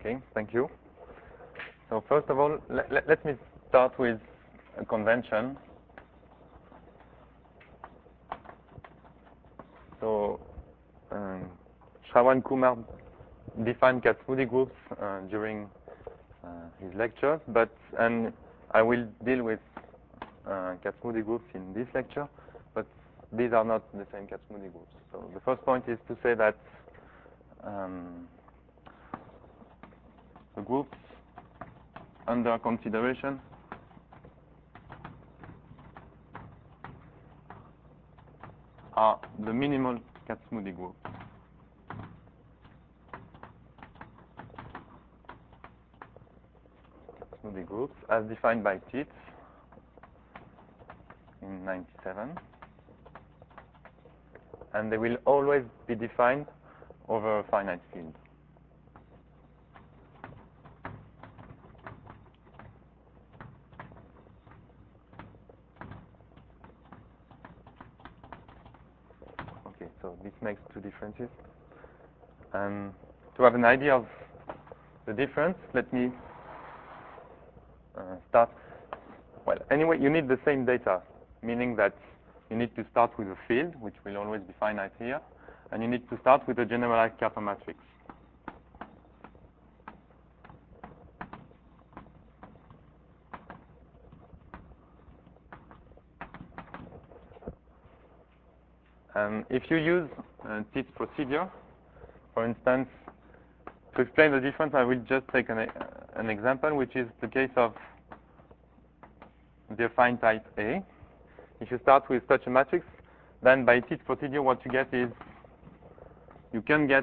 Okay, thank you. So first of all, let me start with a convention. So Shravan Kumar defined Kac-Moody groups during his lectures, and I will deal with Kac-Moody groups in this lecture, but these are not the same Kac-Moody groups. So the first point is to say that the groups under consideration are the minimal Kac-Moody groups. Kac-Moody groups as defined by Tits in 1997, and they will always be defined over a finite field. Okay, so this makes two differences. And to have an idea of the difference, let me start. Well, anyway, you need the same data, meaning that you need to start with a field, which will always be finite here, and you need to start with a generalized Cartan matrix. And if you use Tits procedure, for instance, to explain the difference, I will just take an example, which is the case of the affine type A. If you start with such a matrix, then by Tits procedure, what you get is you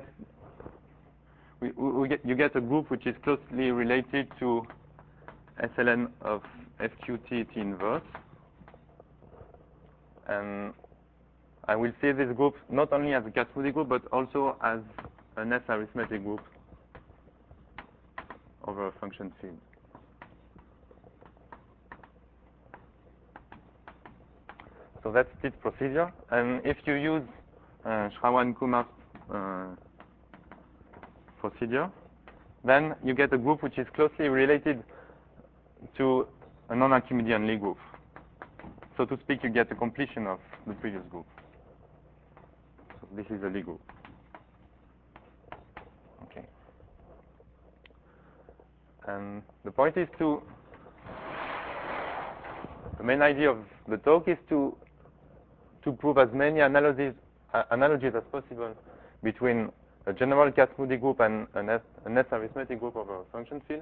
get a group which is closely related to SLN of FQT T inverse, and I will see this group not only as a Kac-Moody group, but also as an S arithmetic group over a function field. So that's Tits procedure. And if you use Shravan Kumar's procedure, then you get a group which is closely related to a non-Archimedean Lie group. So to speak, you get a completion of the previous group. So this is a Lie group. Okay. And the point is the main idea of the talk is to prove as many analogies as possible between a general Kac-Moody group and an S arithmetic group over a function field,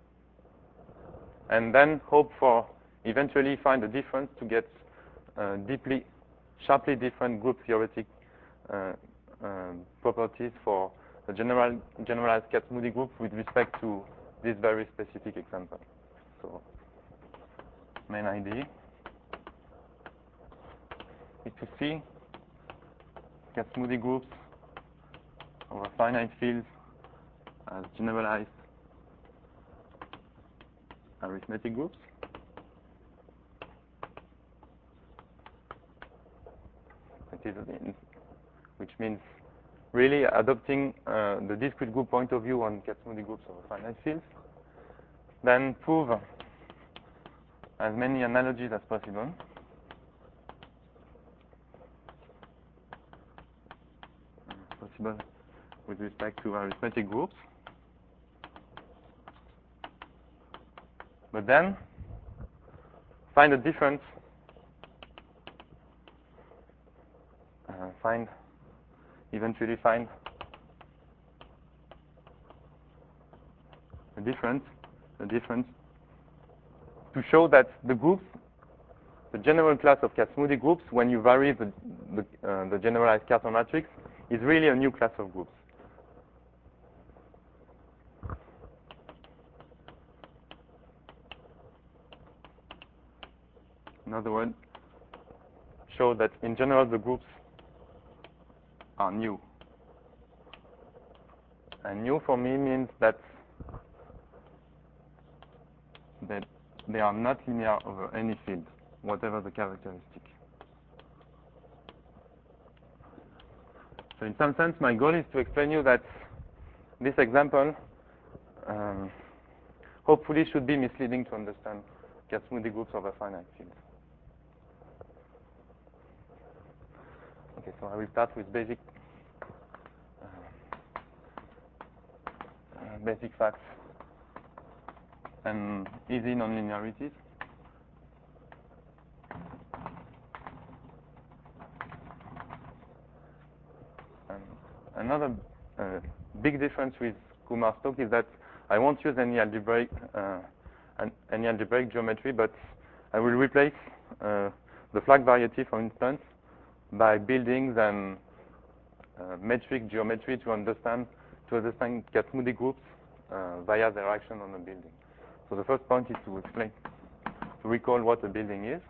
and then hope for eventually find a difference to get sharply different group theoretic properties for a generalized Kac-Moody group with respect to this very specific example. So main idea is to see Kac-Moody groups over finite fields as generalized arithmetic groups. Which means really adopting the discrete group point of view on Kac-Moody groups over finite fields. Then prove as many analogies as possible. With respect to arithmetic groups. But then find a difference. Eventually find a difference to show that the groups, the general class of Kac-Moody groups, when you vary the generalized Cartan matrix, is really a new class of groups. In other words, show that in general the groups are new. And new for me means that they are not linear over any field, whatever the characteristic. So in some sense, my goal is to explain you that this example hopefully should be misleading to understand Kac-Moody groups over finite fields. Okay, so I will start with basic facts and easy nonlinearities. Another big difference with Kumar-Stokes is that I won't use any algebraic geometry, but I will replace the flag variety, for instance, by buildings and metric geometry to understand Kac-Moody groups via their action on a building. So the first point is to recall what a building is.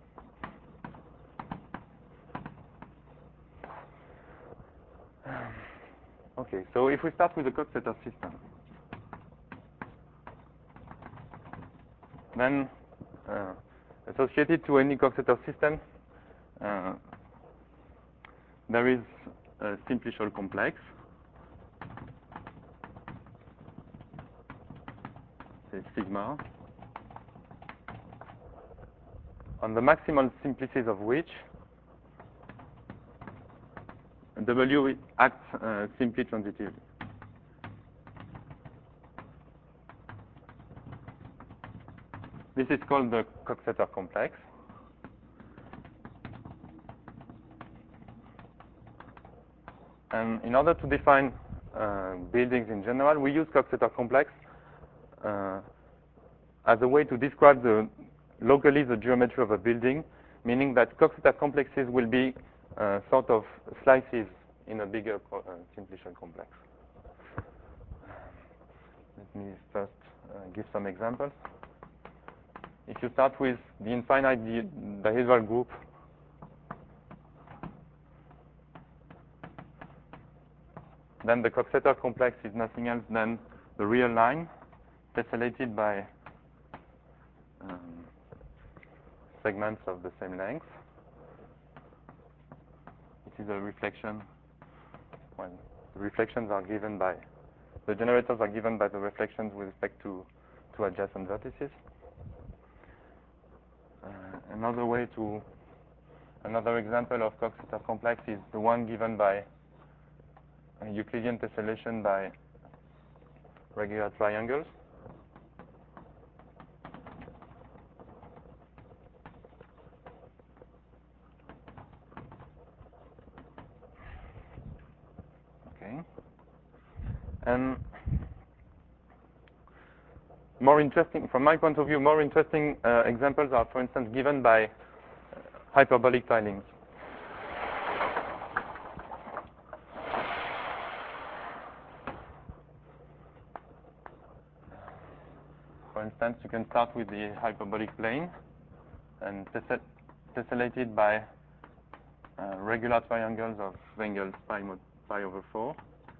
Okay, so if we start with the Coxeter system, then associated to any Coxeter system, there is a simplicial complex, say sigma, on the maximal simplices of which W acts simply transitively. This is called the Coxeter complex. And in order to define buildings in general, we use Coxeter complex as a way to describe locally the geometry of a building, meaning that Coxeter complexes will be sort of slices in a bigger simplicial complex. Let me first give some examples. If you start with the infinite behavioral group, then the Coxeter complex is nothing else than the real line tessellated by segments of the same length. It is a reflection. Well, the reflections are given by the generators are given by the reflections with respect to adjacent vertices. Another example of Coxeter complex is the one given by Euclidean tessellation by regular triangles. Okay. And more interesting, from my point of view, more interesting examples are, for instance, given by hyperbolic tilings. For instance, you can start with the hyperbolic plane and tessellated by regular triangles of angles pi over 4.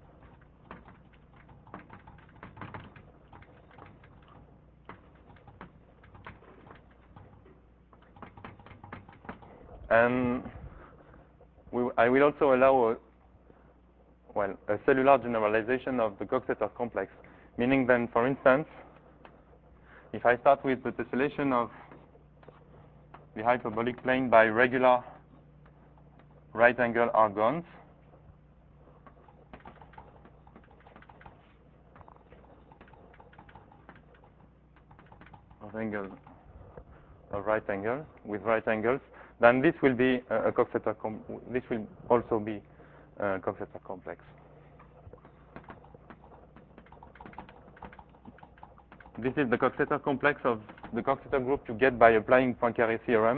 And I will also allow a cellular generalization of the Coxeter complex, meaning then, for instance, if I start with the tessellation of the hyperbolic plane by regular right-angle argons, of right angle with right angles, then this will be a Coxeter. This will also be a Coxeter complex. This is the Coxeter complex of the Coxeter group you get by applying Poincaré theorem,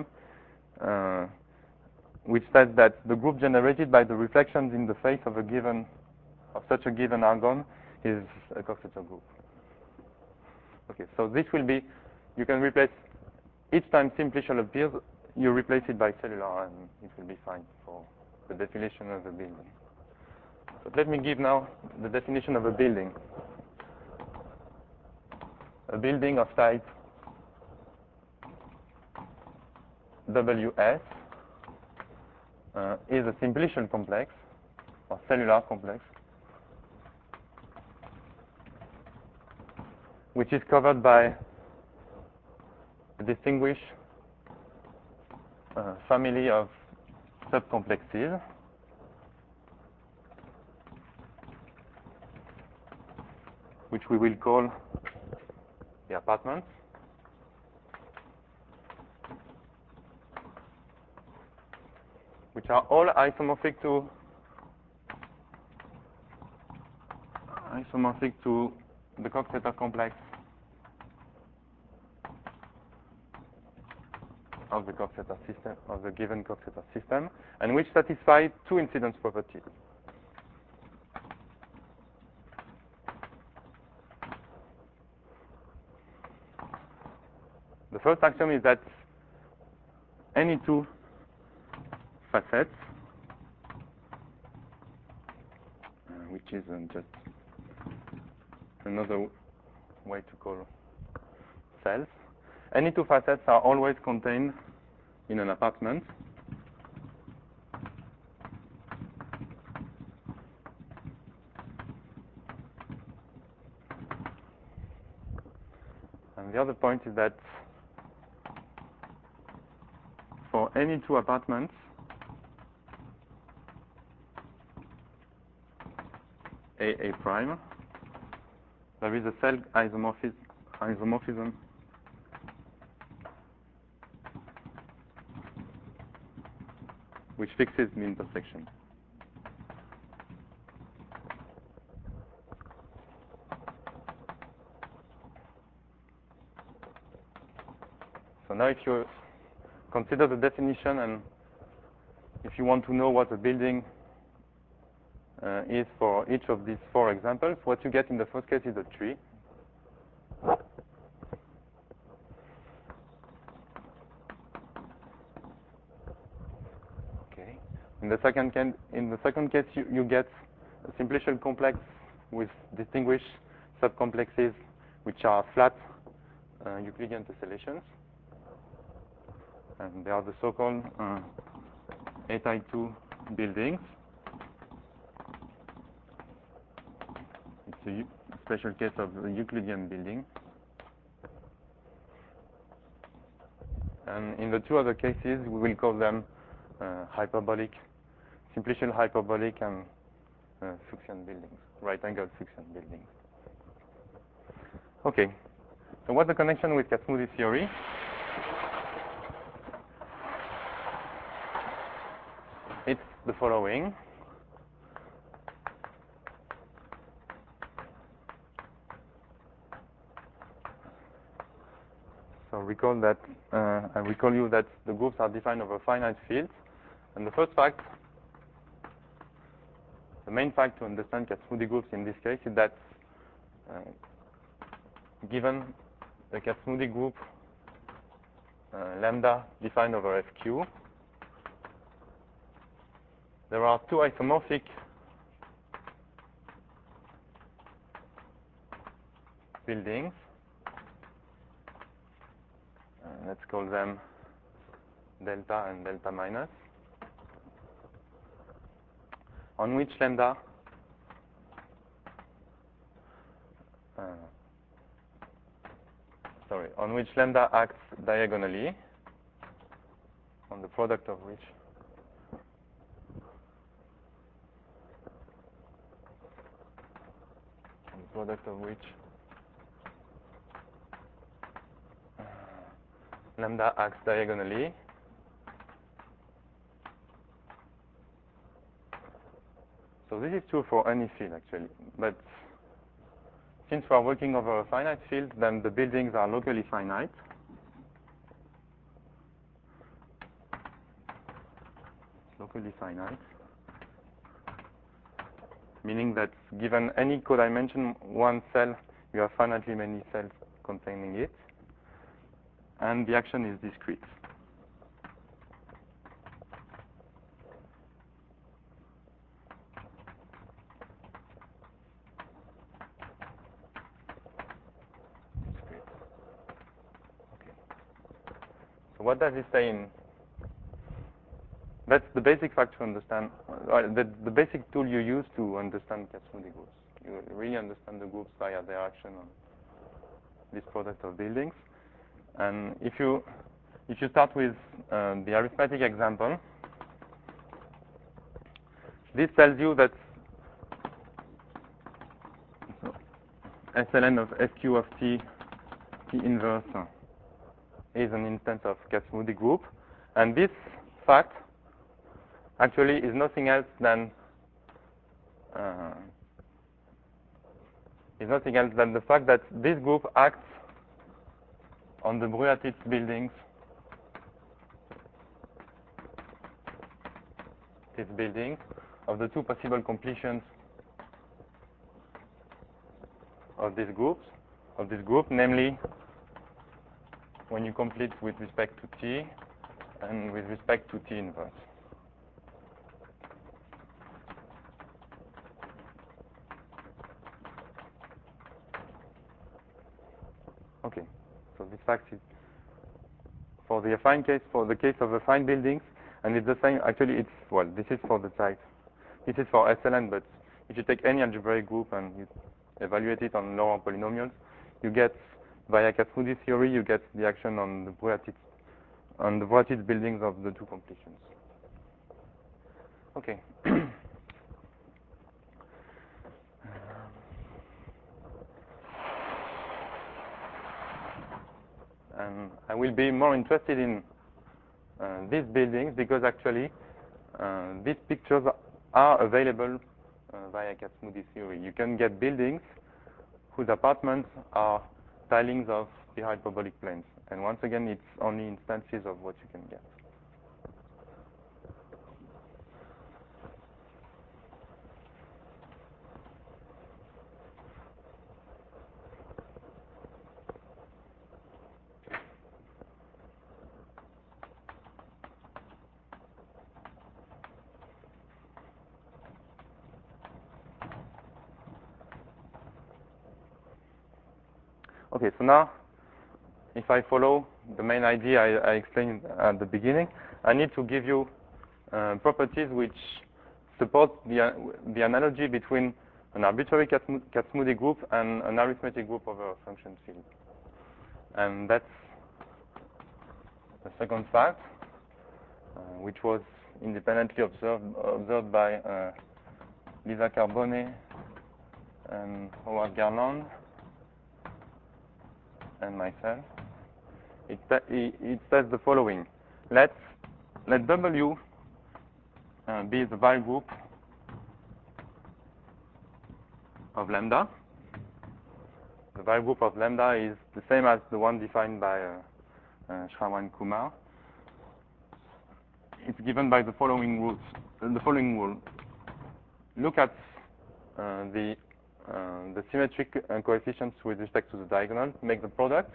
which says that the group generated by the reflections in the face of such a given argon is a Coxeter group. Okay, so this will be, you can replace each time simplicial appears, you replace it by cellular, and it will be fine for the definition of a building. So let me give now the definition of a building. A building of type WS is a simplicial complex or cellular complex which is covered by a distinguished family of subcomplexes, which we will call the apartments. Which are all isomorphic to the Cox-Theta complex of the Cox-Theta system, of the given Cox-Theta system, and which satisfy two incidence properties. The first axiom is that any two facets, which is just another way to call cells. Any two facets are always contained in an apartment. And the other point is that for any two apartments, A prime, there is a cell isomorphism which fixes the intersection. So now if you consider the definition, and if you want to know what a building is for each of these four examples, what you get in the first case is a tree. Okay. In the second case, you get a simplicial complex with distinguished subcomplexes, which are flat Euclidean tessellations, and they are the so-called A-type 2 buildings. It's a special case of a Euclidean building. And in the two other cases, we will call them hyperbolic, simplicial hyperbolic, and Fuchsian buildings, right-angled Fuchsian buildings. Okay, so what's the connection with Kac-Moody theory? It's the following. So recall that I recall you that the groups are defined over finite fields, and the first fact, the main fact to understand Kac-Moody groups in this case is that given the Kac-Moody group lambda defined over FQ, there are two isomorphic buildings. Let's call them delta and delta minus, on which lambda acts diagonally on the product of which lambda acts diagonally so this is true for any field actually, but since we are working over a finite field, then the buildings are locally finite. Meaning that given any codimension one cell, you have finitely many cells containing it, and the action is discrete. Okay. So what does it say in? That's the basic fact to understand. The basic tool you use to understand Kac-Moody groups. You really understand the groups via their action this product of buildings. And if you start with the arithmetic example, this tells you that SLN of SQ of T inverse is an instance of Kac-Moody group. And this fact actually is nothing else than the fact that this group acts on the Brugha-Titz buildings, of the two possible completions of this group, namely when you complete with respect to T and with respect to T inverse. Okay, so this fact is for the affine case, for the case of affine buildings, and it's the same. Actually, it's, well, this is for the type. This is for SLN, but if you take any algebraic group and you evaluate it on Laurent polynomials, you get, via Kac-Moody theory, you get the action on the Brugha-Titz buildings of the two completions. Okay. And I will be more interested in these buildings because actually these pictures are available via Kac-Moody theory. You can get buildings whose apartments are tilings of the hyperbolic planes. And once again, it's only instances of what you can get. Okay, so now, if I follow the main idea I explained at the beginning, I need to give you properties which support the analogy between an arbitrary Kac-Moody group and an arithmetic group over a function field. And that's the second fact, which was independently observed by Lisa Carbone and Howard Garland and myself. It says the following: let W be the Weyl group of lambda. The Weyl group of lambda is the same as the one defined by Sharma and Kumar. It's given by the following rules. The following rule: look at the symmetric coefficients with respect to the diagonal, make the product.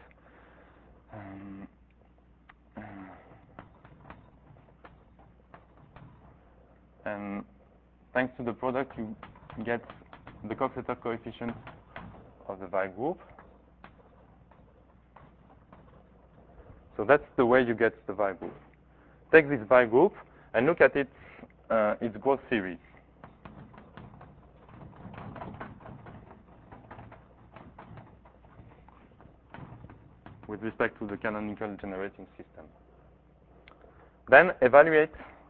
And thanks to the product, you get the Coxeter coefficient of the Weyl group. So that's the way you get the Weyl group. Take this Weyl group and look at its growth series. With respect to the canonical generating system. Then evaluate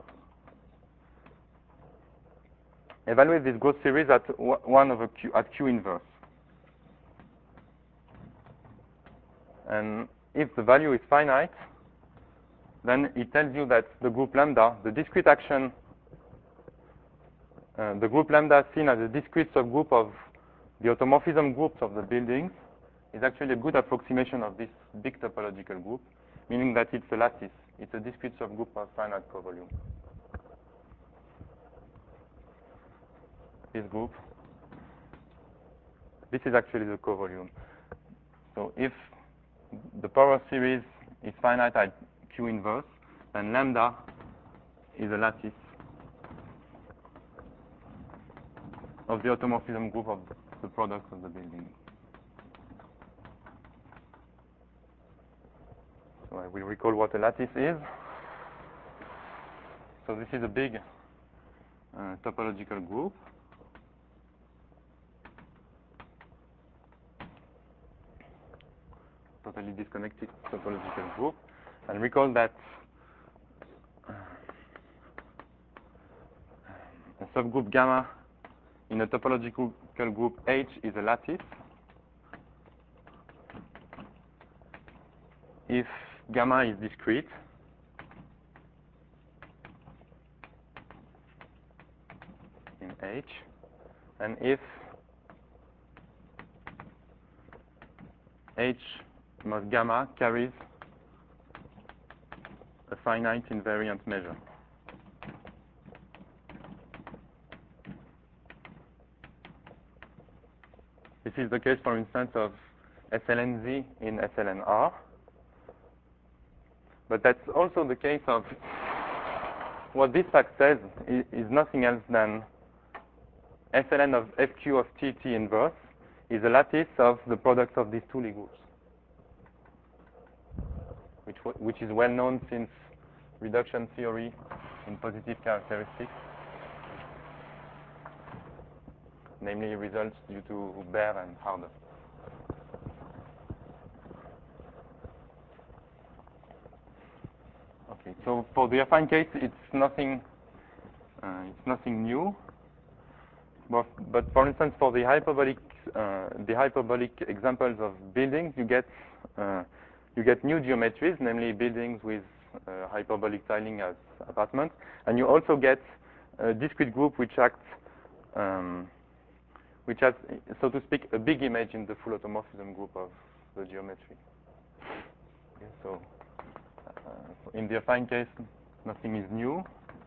this growth series at at Q inverse. And if the value is finite, then it tells you that the group lambda, the discrete action, the group lambda seen as a discrete subgroup of the automorphism groups of the buildings, is actually a good approximation of this big topological group, meaning that it's a lattice. It's a discrete subgroup of finite covolume. This group, this is actually the covolume. So if the power series is finite at Q inverse, then lambda is a lattice of the automorphism group of the products of the building. So I will recall what a lattice is. So this is a big topological group. totally disconnected topological group. And recall that a subgroup gamma in a topological group H is a lattice if gamma is discrete in H, and if H mod gamma carries a finite invariant measure. This is the case, for instance, of SLNZ in SLNR. But that's also the case of what this fact says is nothing else than SLN of FQ of TT inverse is a lattice of the product of these two Lie groups, which is well known since reduction theory in positive characteristics, namely results due to Baer and Harder. Okay, so for the affine case, it's nothing new. But for instance, for the hyperbolic examples of buildings, you get new geometries, namely buildings with hyperbolic tiling as apartments, and you also get a discrete group which acts, which has, so to speak, a big image in the full automorphism group of the geometry. Okay, so in the affine case, nothing is new.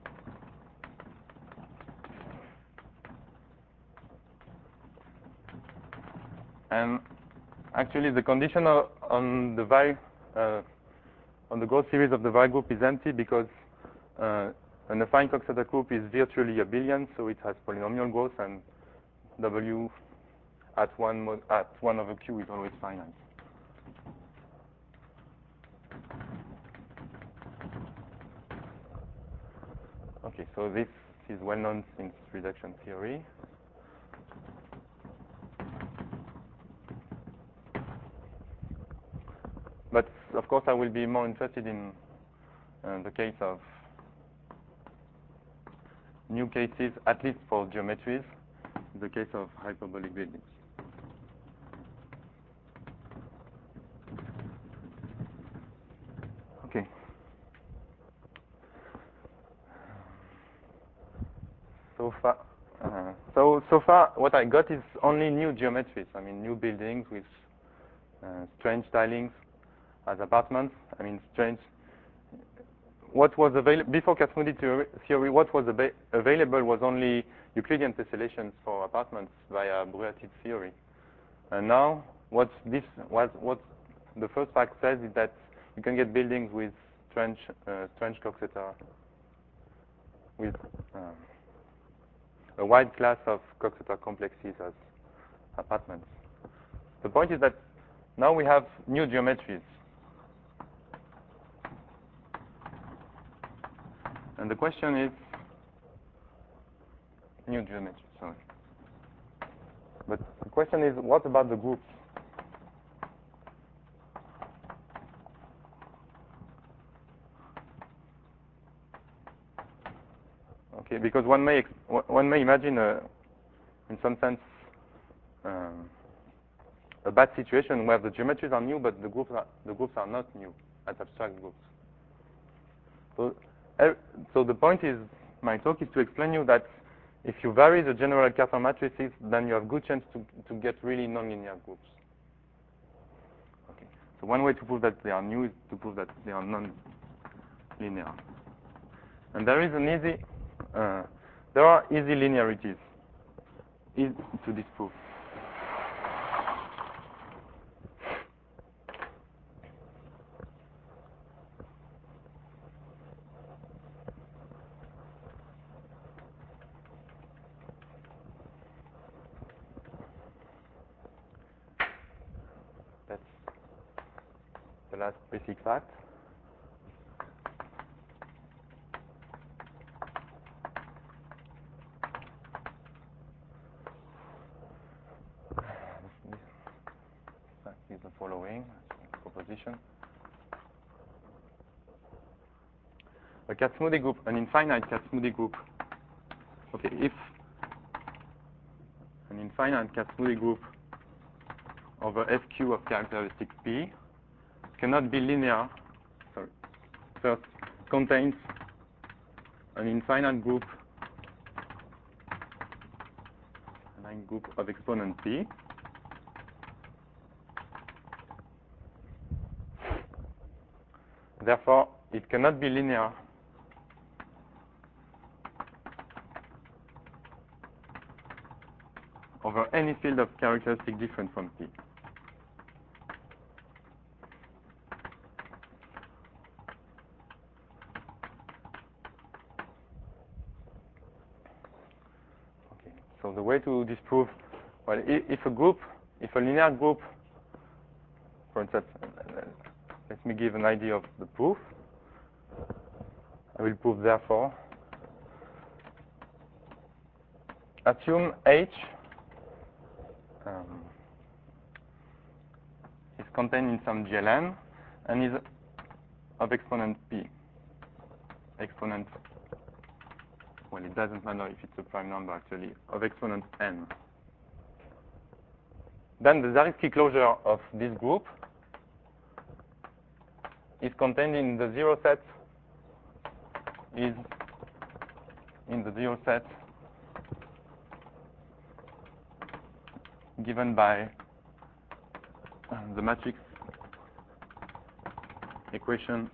And actually, the condition on the growth series of the Weyl group is empty because an affine Coxeter group is virtually abelian, so it has polynomial growth, and W at 1 over Q is always finite. Okay, so this is well known since reduction theory. But of course, I will be more interested in the case of new cases, at least for geometries, the case of hyperbolic buildings. Okay. So far, what I got is only new geometries. I mean, new buildings with strange tilings as apartments. I mean, strange. What was available before Kac-Moody theory? What was available was only Euclidean tessellations for apartments via Brouillard theory. And now, what the first fact says is that you can get buildings with strange Coxeter, with a wide class of Coxeter complexes as apartments. The point is that now we have new geometries. And the question is, new geometry, sorry. But the question is, what about the groups? Okay, because one may imagine, in some sense, a bad situation where the geometries are new, but the groups are not new as abstract groups. So the point is, my talk is to explain you that if you vary the general Cartan matrices, then you have good chance to get really nonlinear groups. Okay. So one way to prove that they are new is to prove that they are non-linear. And there is an easy, there are easy linearities to this proof. The last basic fact. This fact is the following. I propose position. A Kac-Moody group, an infinite Kac-Moody group. Okay, if an infinite Kac-Moody group over SQ of characteristic P cannot be linear, sorry, first contains an infinite group of exponent P. Therefore, it cannot be linear over any field of characteristic different from P. Okay. So the way to disprove, well, if a linear group, for instance, let me give an idea of the proof. I will prove, therefore, assume H is contained in some GLN and is of exponent P. Exponent, well, it doesn't matter if it's a prime number, actually, of exponent N. Then the Zariski closure of this group is contained in the zero set, is in the zero set given by the matrix equation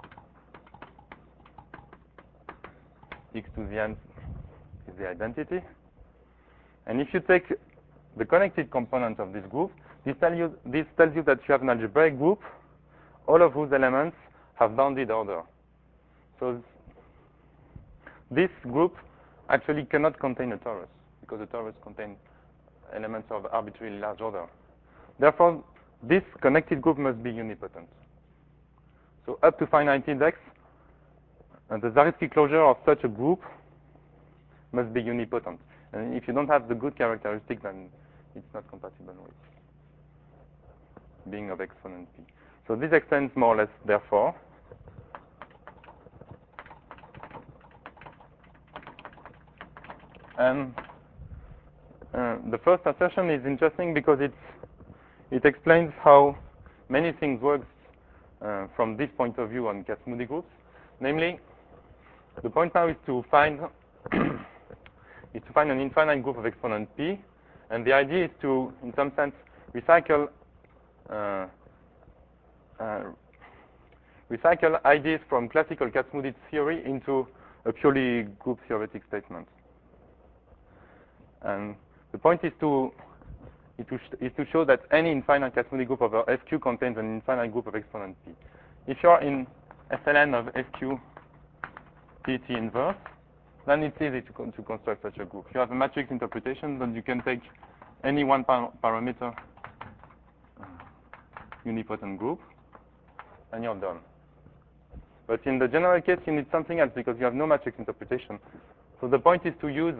x to the n is the identity. And if you take the connected component of this group, this tells you that you have an algebraic group, all of whose elements have bounded order. So this group actually cannot contain a torus, because a torus contains elements of arbitrarily large order. Therefore, this connected group must be unipotent. So up to finite index, the Zariski closure of such a group must be unipotent. And if you don't have the good characteristic, then it's not compatible with being of exponent P. So this extends more or less, therefore. And the first assertion is interesting because it explains how many things work from this point of view on Kac-Moody groups. Namely, the point now is to find an infinite group of exponent P, and the idea is to, in some sense, recycle ideas from classical Kac-Moody theory into a purely group theoretic statement. And the point is to show that any infinite Kac-Moody group over SQ contains an infinite group of exponent P. If you're in SLN of SQ PT inverse, then it's easy to construct such a group. You have a matrix interpretation, then you can take any one parameter unipotent group, and you're done. But in the general case, you need something else because you have no matrix interpretation. So the point is to use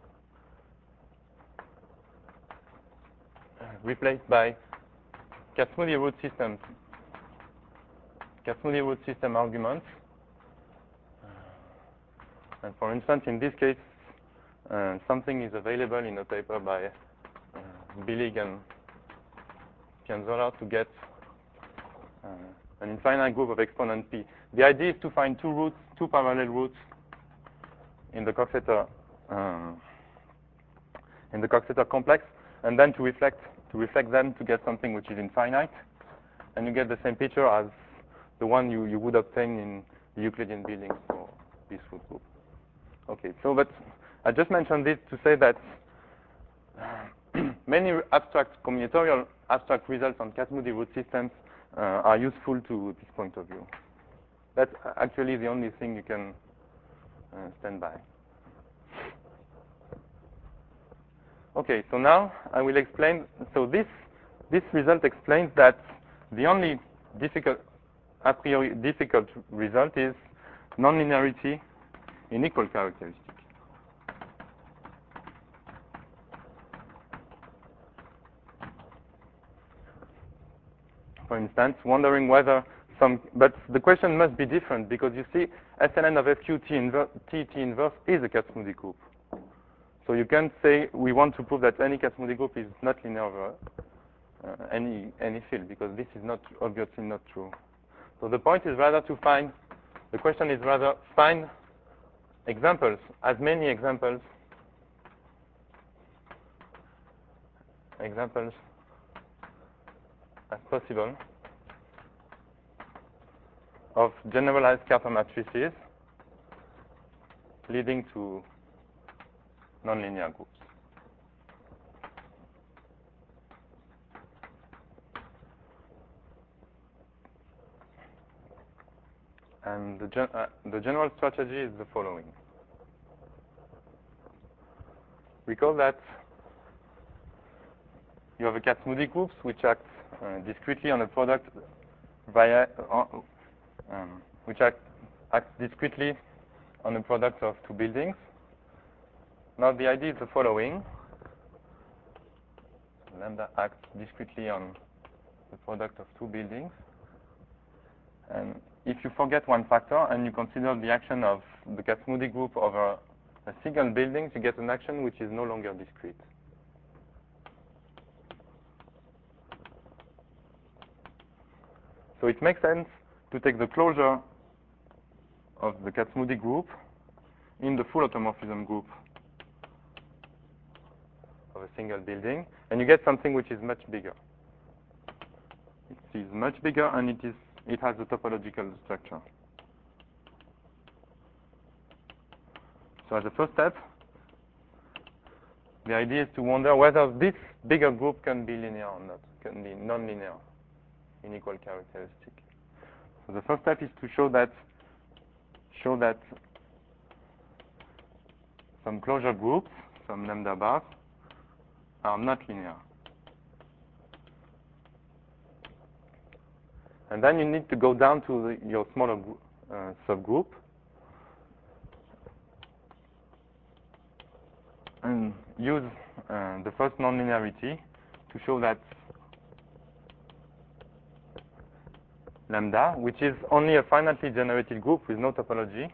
replaced by Kac-Moody root systems, Kac-Moody root system arguments. And for instance, in this case, something is available in a paper by Billig and Pianzola to get an infinite group of exponent P. The idea is to find two parallel roots in the Coxeter complex, and then to reflect them to get something which is infinite, and you get the same picture as the one you would obtain in the Euclidean buildings for this root group. Okay, so but I just mentioned this to say that many abstract combinatorial abstract results on Kac-Moody root systems are useful to this point of view. That's actually the only thing you can stand by. Okay, so now I will explain. So this result explains that the only a priori difficult result is nonlinearity in equal characteristic. for instance, wondering whether but the question must be different because you see, SLN of FQ T inverse is a Kac-Moody group. So you can say we want to prove that any Kac-Moody group is not linear over any field because this is not obviously not true. So the point is rather to find, the question is rather find examples, as many examples as possible of generalized Carter matrices leading to nonlinear groups. And the general strategy is the following. Recall that you have a Kac-Moody groups which act discretely on a product via which acts discretely on a product of two buildings. Now the idea is the following. Lambda acts discretely on the product of two buildings. And if you forget one factor and you consider the action of the Kac-Moody group over a single building, you get an action which is no longer discrete. So it makes sense to take the closure of the Kac-Moody group in the full automorphism group of a single building, and you get something which is much bigger. It is much bigger, and it has a topological structure. So as a first step, the idea is to wonder whether this bigger group can be linear or not, can be nonlinear in equal characteristic. So the first step is to show that some closure groups, some lambda bars, are not linear. And then you need to go down to your smaller subgroup and use the first nonlinearity to show that lambda, which is only a finitely generated group with no topology,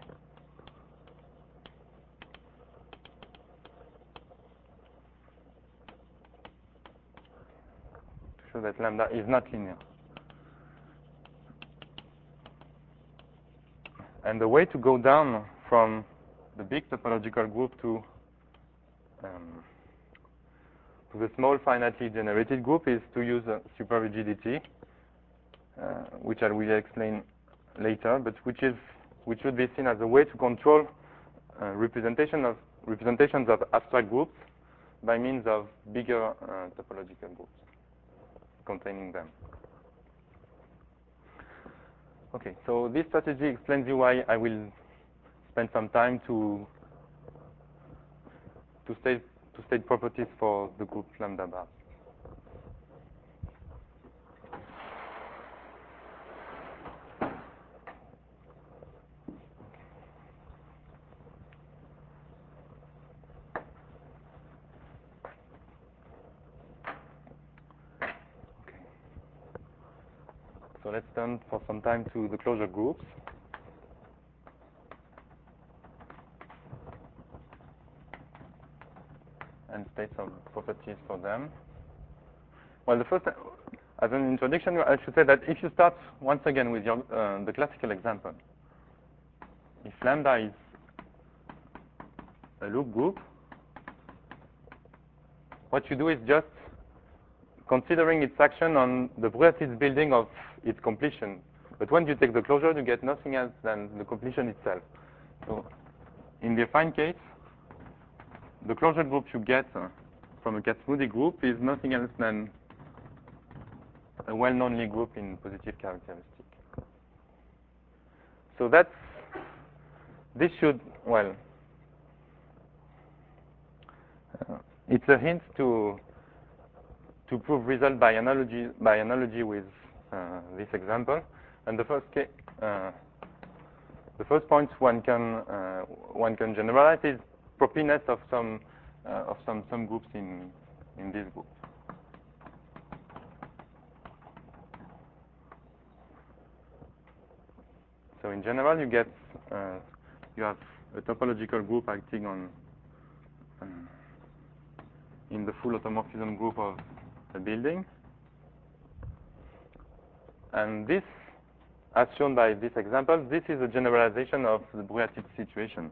to show that lambda is not linear. And the way to go down from the big topological group to the small finitely generated group is to use superrigidity, which I will explain later, but which should be seen as a way to control representations of abstract groups by means of bigger topological groups containing them. Okay, so this strategy explains you why I will spend some time to state properties for the group lambda bar. So let's turn for some time to the closure groups. And state some properties for them. Well, the first, as an introduction, I should say that if you start once again with the classical example, if lambda is a loop group, what you do is just considering its action on the Broussard building of its completion. But when you take the closure, you get nothing else than the completion itself. So in the affine case, the closure group you get from a Kac-Moody group is nothing else than a well-known Lie group in positive characteristic. So this should, well, it's a hint to prove result by analogy with this example. And the first point one can generalize is propiness of some groups in this group. So in general, you get you have a topological group acting on in the full automorphism group of a building, and this, as shown by this example, this is a generalization of the Brouillard-Titz situation.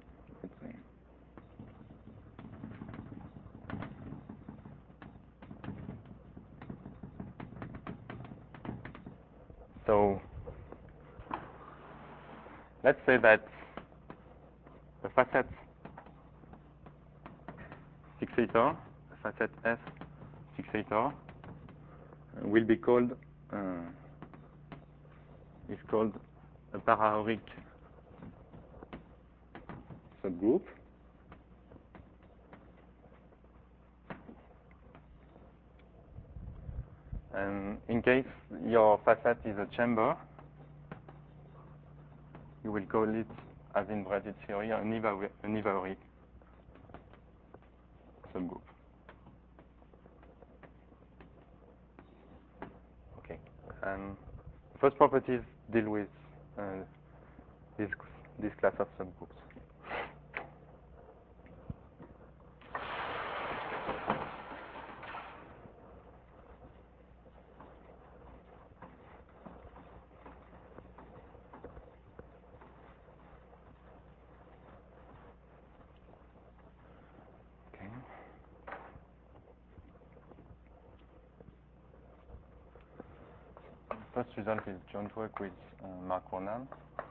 So let's say that the facet fixator, the facet F fixator, will be called is called a para-auric subgroup. And in case your facet is a chamber, you will call it, as in Brouillard-Titz theory, an Éva-auric subgroup. Okay. And first properties deal with this class of subgroups. Okay. First result is joint work with Mark Ronan.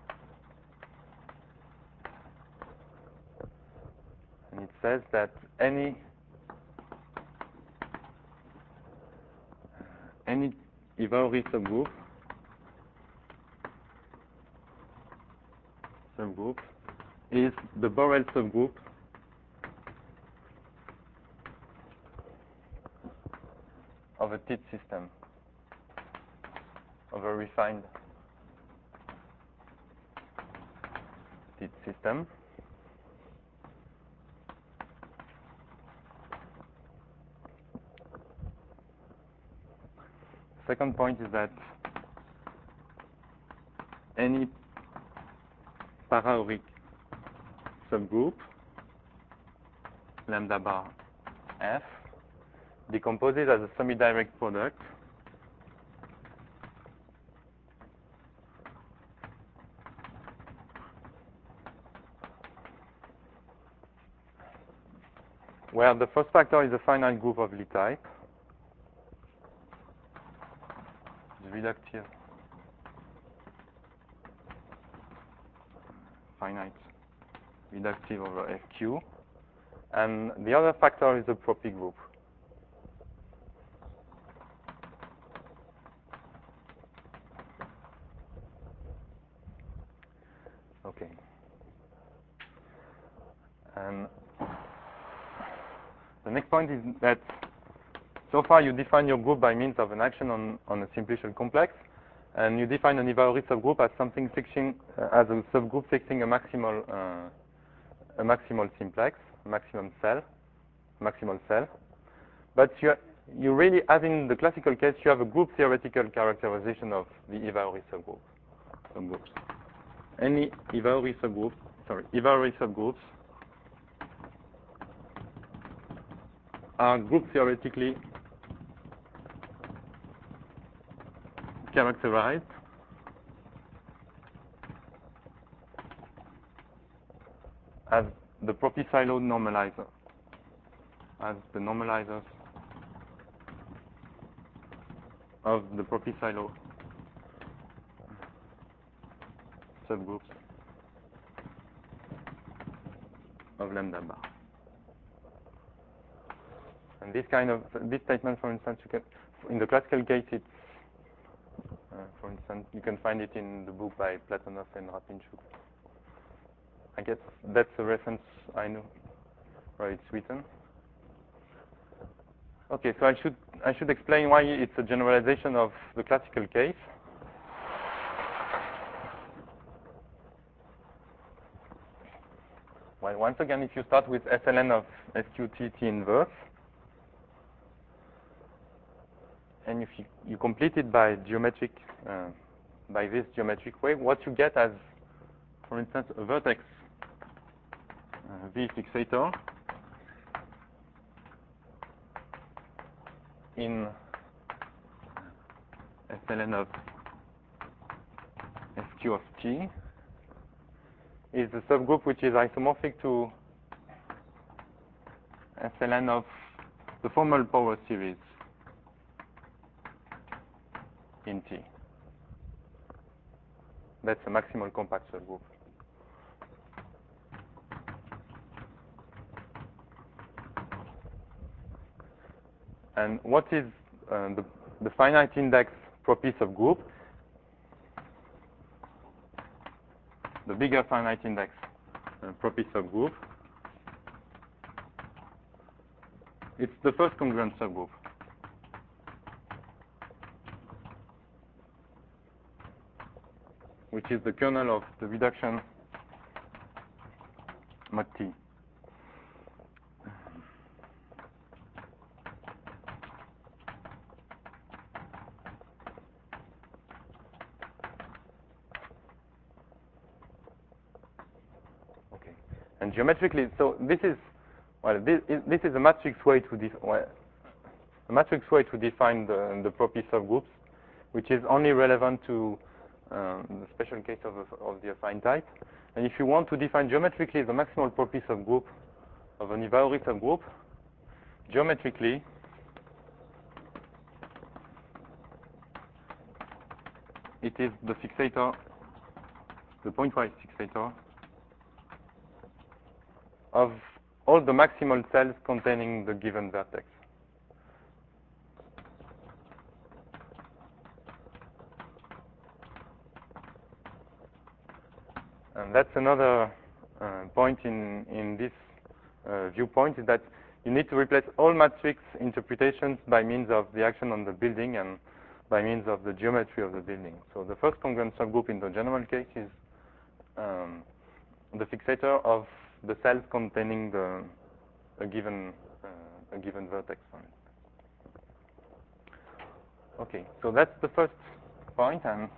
And it says that any Éva-auric subgroup is the Borel subgroup of a Titz system, of a refined Titz system. Second point is that any para-auric subgroup, lambda bar F, decomposes as a semi-direct product where the first factor is a finite group of Lie type, reductive finite reductive over FQ, and the other factor is a Propy group. Okay. And the next point is that so far you define your group by means of an action on a simplicial complex, and you define an Éva-auric subgroup as something fixing as a subgroup fixing a maximal simplex, maximal cell. But you really, as in the classical case, you have a group theoretical characterization of the Éva-auric subgroups. Any Éva-auric subgroups are group theoretically characterized as the Propy-Sylow normalizer, as the normalizers of the Propy-Sylow subgroups of lambda bar. And this statement, for instance, you can, in the classical case, it's, for instance, you can find it in the book by Platonov and Rapinchuk. I guess that's a reference I know where it's written. Okay, so I should explain why it's a generalization of the classical case. Well, once again, if you start with SLN of SQT T inverse, and if you complete it by geometric, by this geometric way, what you get as for instance, a vertex V fixator in SLN of SQ of T is a subgroup which is isomorphic to SLN of the formal power series in T. That's a maximal compact subgroup. And what is the finite index per piece of group? The bigger finite index per piece of group. It's the first congruent subgroup. Which is the kernel of the reduction mod T. Okay. And geometrically, so this is, well, this is a matrix way to define the per piece subgroups, which is only relevant to the special case of the affine type. And if you want to define geometrically the maximal per piece subgroup of an Iwaori subgroup, geometrically, it is the fixator, the pointwise fixator of all the maximal cells containing the given vertex. And that's another point in this viewpoint, is that you need to replace all matrix interpretations by means of the action on the building and by means of the geometry of the building. So the first congruent subgroup in the general case is the fixator of the cells containing a given vertex. Okay, so that's the first point, and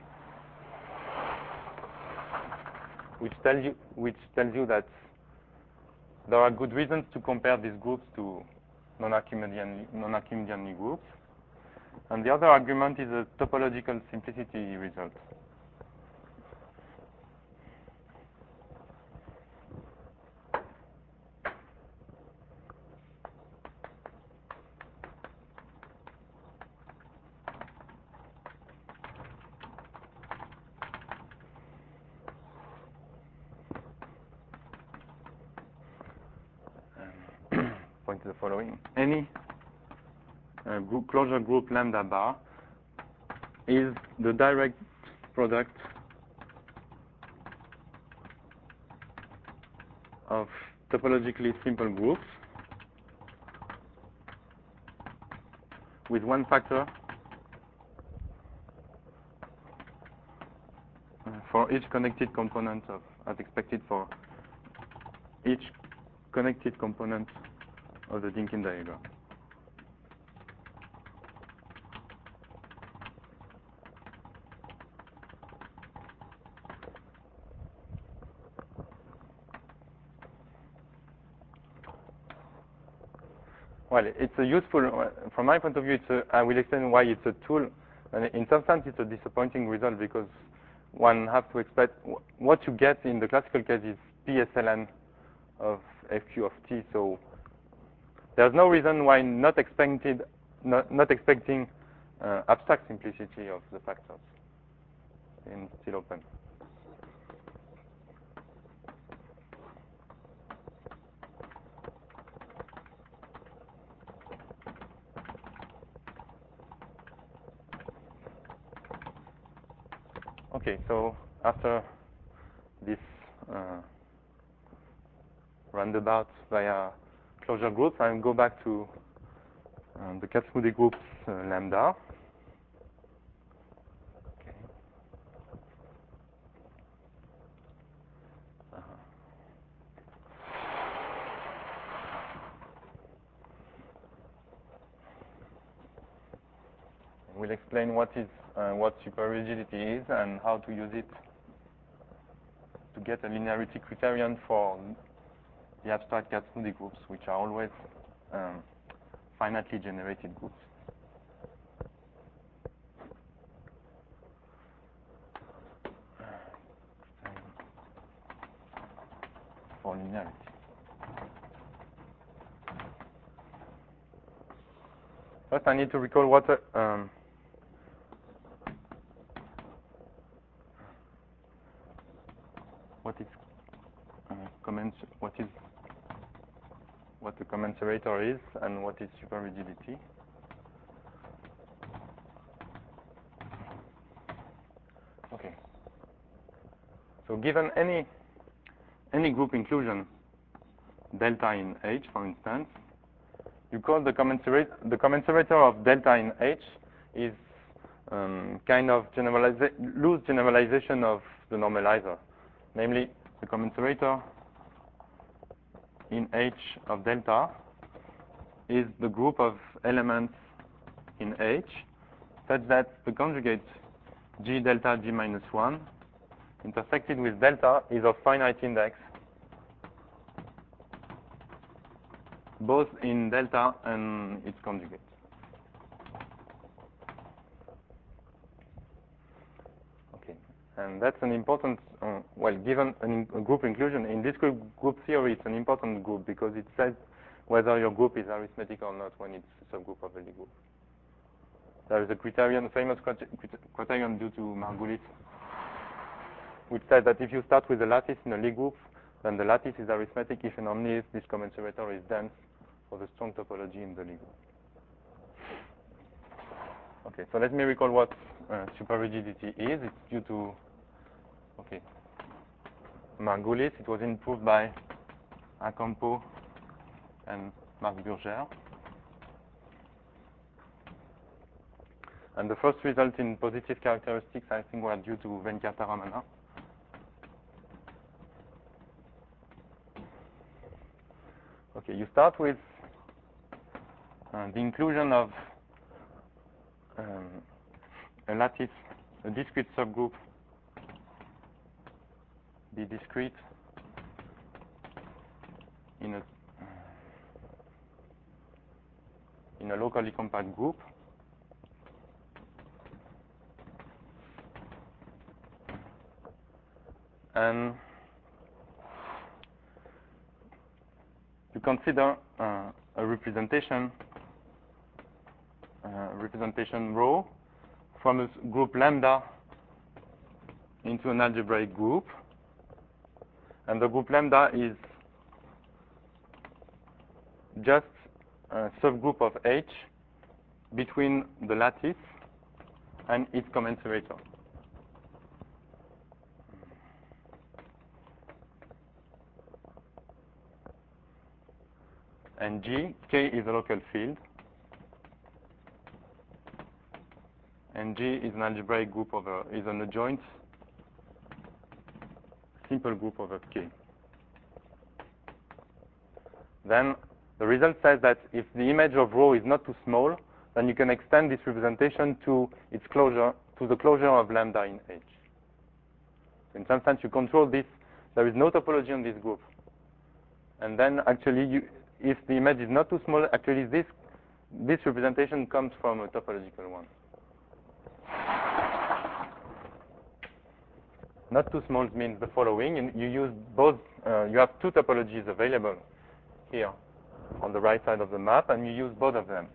which tells you that there are good reasons to compare these groups to non-Archimedean Lie groups. And the other argument is a topological simplicity result. Point to the following. Any closure group lambda bar is the direct product of topologically simple groups with one factor for each connected component of, as expected for each connected component of the Dynkin diagram. Well, it's a useful, from my point of view, I will explain why it's a tool. And in some sense, it's a disappointing result because one has to expect what you get in the classical case is PSLN of FQ of T. So there's no reason why not expecting abstract simplicity of the factors in still open. Okay, so after this roundabout via closure groups, I'll go back to the Kac-Moody groups lambda. Okay. We'll explain what superrigidity is and how to use it to get a linearity criterion for the abstract Kac-Moody groups, which are always finitely generated groups. For linearity. First, I need to recall what is what the commensurator is and what is superrigidity. Okay. So given any group inclusion, delta in H, for instance, you call the commensurator of delta in H is kind of loose generalization of the normalizer. Namely, the commensurator in H of delta is the group of elements in H such that the conjugate G delta G minus 1 intersected with delta is of finite index both in delta and its conjugate. Okay, and that's an important, well, given a group inclusion, in discrete group theory, it's an important group because it says whether your group is arithmetic or not when it's a subgroup of a Lie group. There is a criterion, famous criterion due to Margulis, which says that if you start with a lattice in a Lie group, then the lattice is arithmetic if and only if this commensurator is dense for the strong topology in the Lie group. Okay, so let me recall what superrigidity is. It's due to, okay, Margulis. It was improved by Acampo and Marc Burger. And the first result in positive characteristics, I think, were due to Venkataramana. Okay, you start with the inclusion of a lattice, a discrete subgroup, be discrete in a locally compact group. And you consider a representation rho from a group lambda into an algebraic group, and the group lambda is just a subgroup of H between the lattice and its commensurator. And K is a local field, and G is an algebraic group is an adjoint simple group over K. Then the result says that if the image of rho is not too small, then you can extend this representation to its closure, to the closure of lambda in H. In some sense, you control this. There is no topology on this group. And then actually, if the image is not too small, actually this representation comes from a topological one. Not too small means the following. And you use both. You have two topologies available here on the right side of the map, and you use both of them.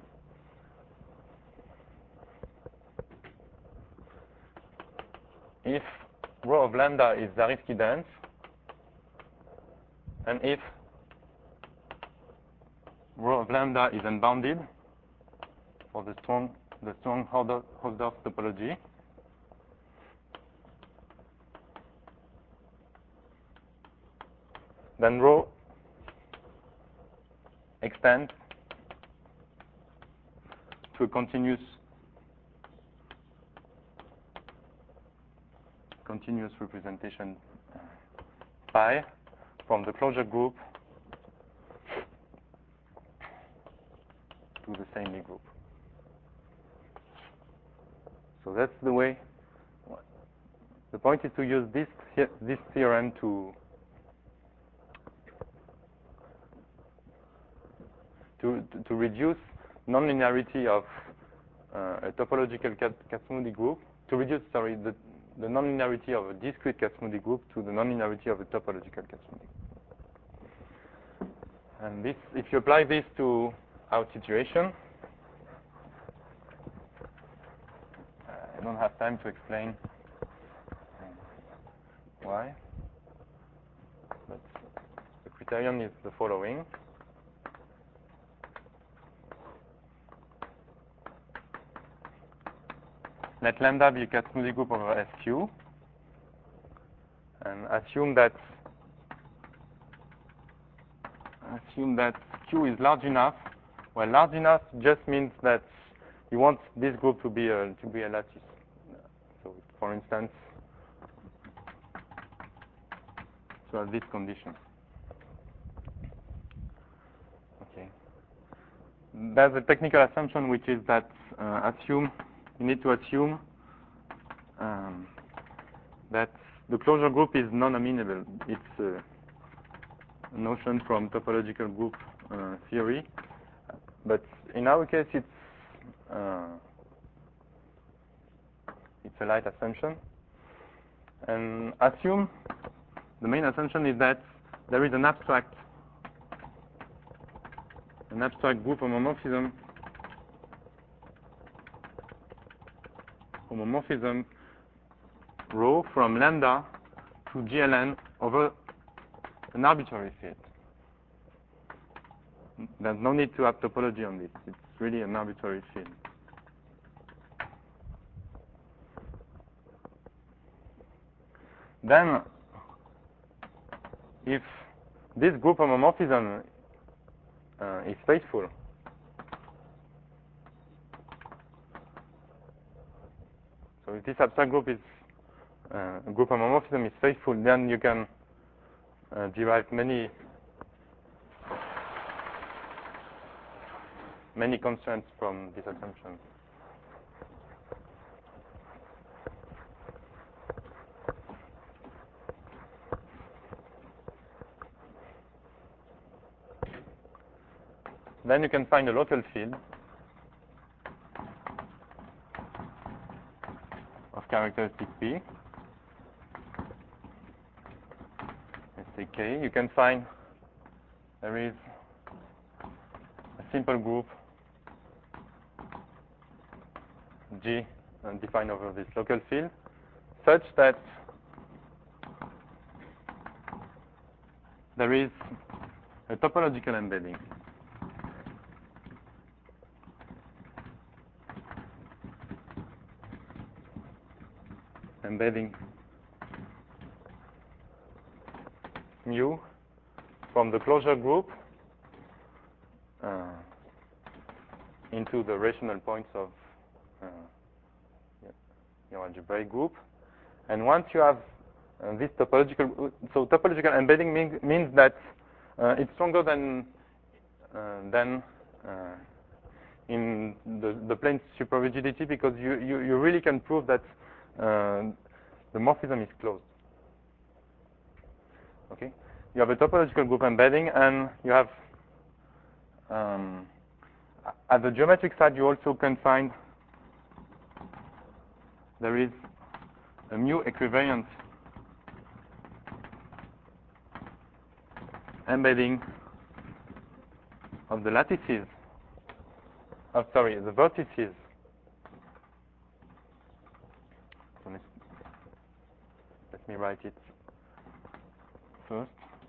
If rho of lambda is Zariski dense, and if rho of lambda is unbounded for the strong Hausdorff topology, then rho extends to a continuous representation pi from the closure group to the same Lie group. So that's the way the point is to use this theorem to reduce nonlinearity of a topological Kac-Moody group, to reduce, sorry, the nonlinearity of a discrete Kac-Moody group to the nonlinearity of a topological Kac-Moody group. And this, if you apply this to our situation, I don't have time to explain why, but the criterion is the following. Let lambda be a Kac-Moody group over SQ, and assume that Q is large enough. Well, large enough just means that you want this group to be a lattice. So, for instance, to have this condition. Okay. There's a technical assumption, which is that you need to assume that the closure group is non-amenable. It's a notion from topological group theory, but in our case, it's a light assumption. And the main assumption is that there is an abstract group homomorphism rho from lambda to GLN over an arbitrary field. There's no need to have topology on this. It's really an arbitrary field. Then, if this group homomorphism is faithful, so if this abstract group is group homomorphism is faithful, then you can derive many constraints from this assumption. Then you can find a local field of characteristic P. Let's say K. You can find there is a simple group G defined over this local field such that there is a topological embedding. Embedding mu from the closure group into the rational points of your algebraic group. And once you have this topological, so topological embedding means that it's stronger than in the plane superrigidity, because you really can prove that the morphism is closed. Okay, you have a topological group embedding, and you have at the geometric side you also can find there is a mu equivalent embedding of the lattices. The vertices. So let me write it first.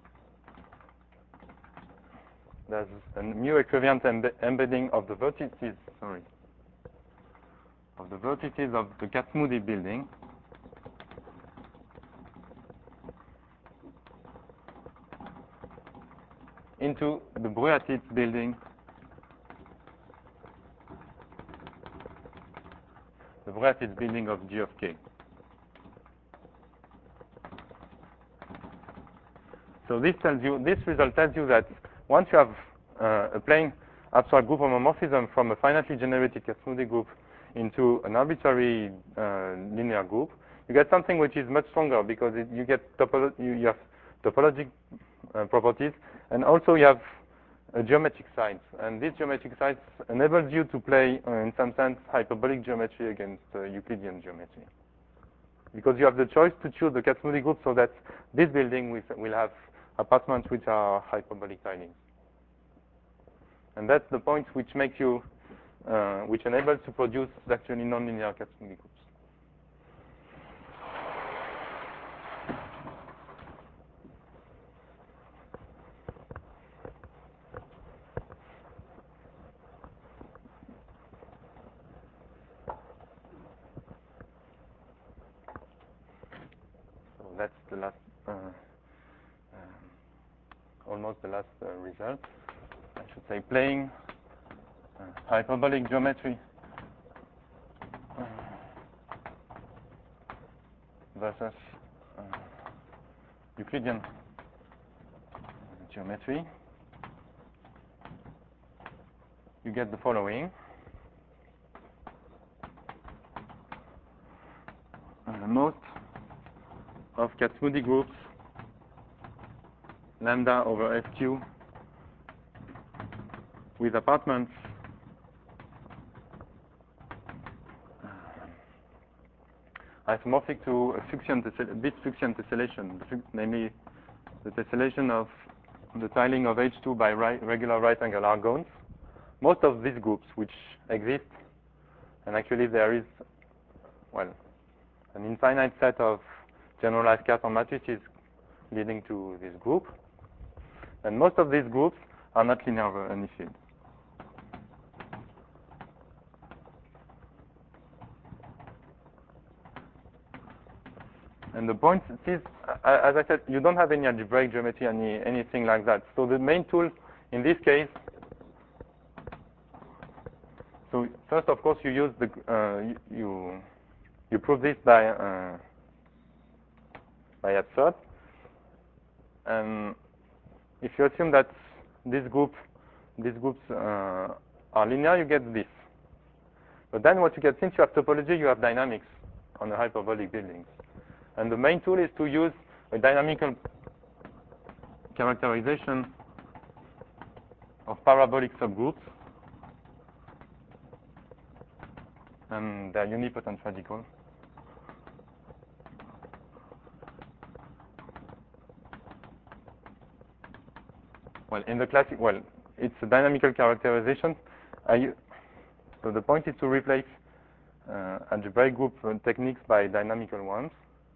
There's a mu equivalent embedding of the vertices. Of the vertices of the Kac-Moody building into the Breuer-Titz building, the Breuer-Titz building of G of K. So this result tells you that once you have a plane abstract group homomorphism from a finitely generated Kac-Moody group into an arbitrary linear group, you get something which is much stronger because you have topologic properties, and also you have geometric sides. And these geometric sides enables you to play, in some sense, hyperbolic geometry against Euclidean geometry. Because you have the choice to choose the Kac-Moody group so that this building will have apartments which are hyperbolic tilings. And that's the point which makes you, which enables to produce actually nonlinear Kac-Moody groups. That's the last, almost the last result. I should say playing hyperbolic geometry versus Euclidean geometry. You get the following. Most of Kac-Moody groups lambda over SQ with apartments isomorphic to a bit Fuchsian tessellation, namely the tessellation of the tiling of H2 by regular right-angle argons. Most of these groups which exist, and actually there is, well, an infinite set of generalized Cartan matrices leading to this group. And most of these groups are not linear over any field. And the point is, as I said, you don't have any algebraic geometry, anything like that. So the main tool in this case, so first, of course, you use the you prove this by absurd. And if you assume that these groups are linear, you get this. But then what you get, since you have topology, you have dynamics on the hyperbolic buildings. And the main tool is to use a dynamical characterization of parabolic subgroups and their unipotent radical. Well, in the classic, well, it's a dynamical characterization. So the point is to replace algebraic group techniques by dynamical ones.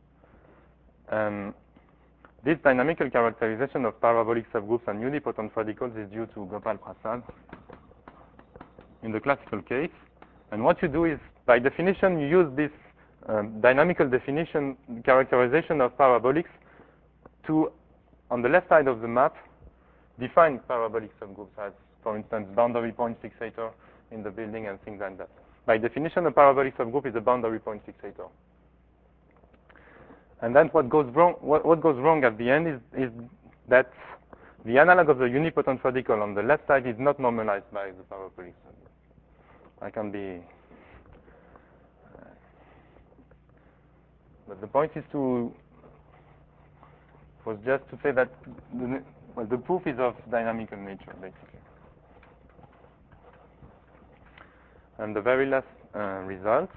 This dynamical characterization of parabolic subgroups and unipotent radicals is due to Gopal Prasad in the classical case. And what you do is, by definition, you use this dynamical definition characterization of parabolics to, on the left side of the map, define parabolic subgroups as, for instance, boundary point fixator in the building and things like that. By definition, a parabolic subgroup is a boundary point fixator. And then what goes wrong at the end is that the analog of the unipotent radical on the left side is not normalized by the parabolic subgroup. I can be, but the point is was just to say that the proof is of dynamical nature, basically. And the very last result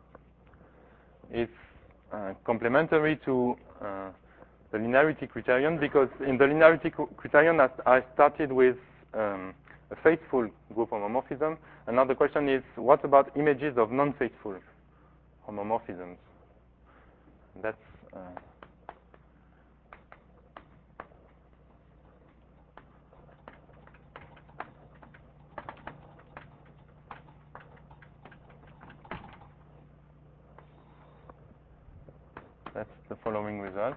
is complementary to the linearity criterion, because in the linearity criterion, I started with a faithful group homomorphism. And now the question is, what about images of non-faithful homomorphisms? That's the following result.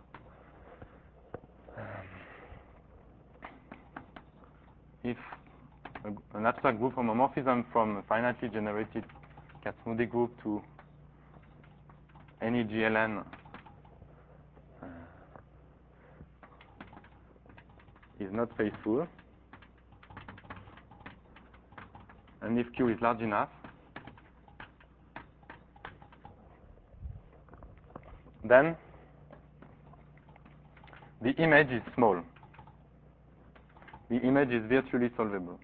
If an abstract group homomorphism from a finitely generated Kac-Moody group to any GLN is not faithful, and if Q is large enough, then the image is small. The image is virtually solvable.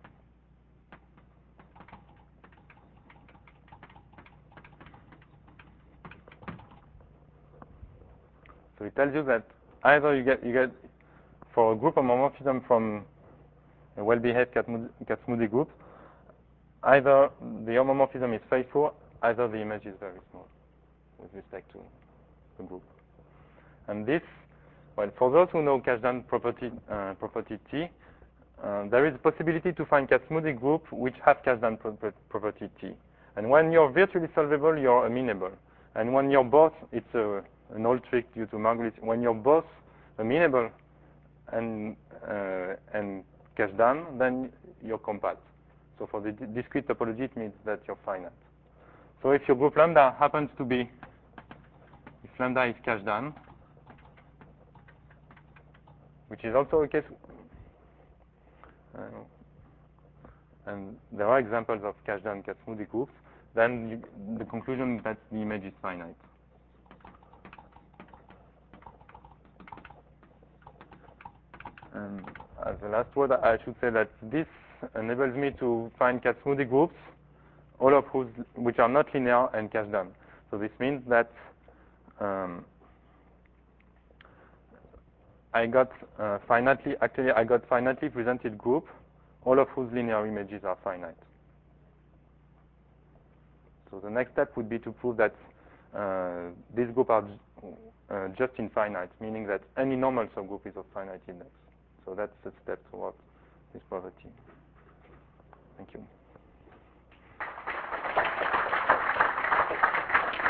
So it tells you that either you get for a group homomorphism from a well-behaved Kac-Moody group, either the homomorphism is faithful, either the image is very small with respect to the group. And this, well, for those who know Kazhdan property T, there is a possibility to find Kac-Moody group which have Kazhdan property T. And when you're virtually solvable, you're amenable. And when you're both, it's an old trick due to Margulis. When you're both amenable and Kazhdan, then you're compact. So for the discrete topology, it means that you're finite. So if your group lambda happens to be, if lambda is Kazhdan, which is also a case, and there are examples of Kazhdan Kac-Moody groups, then the conclusion is that the image is finite. And as the last word, I should say that this enables me to find Kac-Moody groups, all of which are not linear and Kazhdan. So this means that I got finitely presented group, all of whose linear images are finite. So the next step would be to prove that these groups are just infinite, meaning that any normal subgroup is of finite index. So that's the step towards this property. Thank you.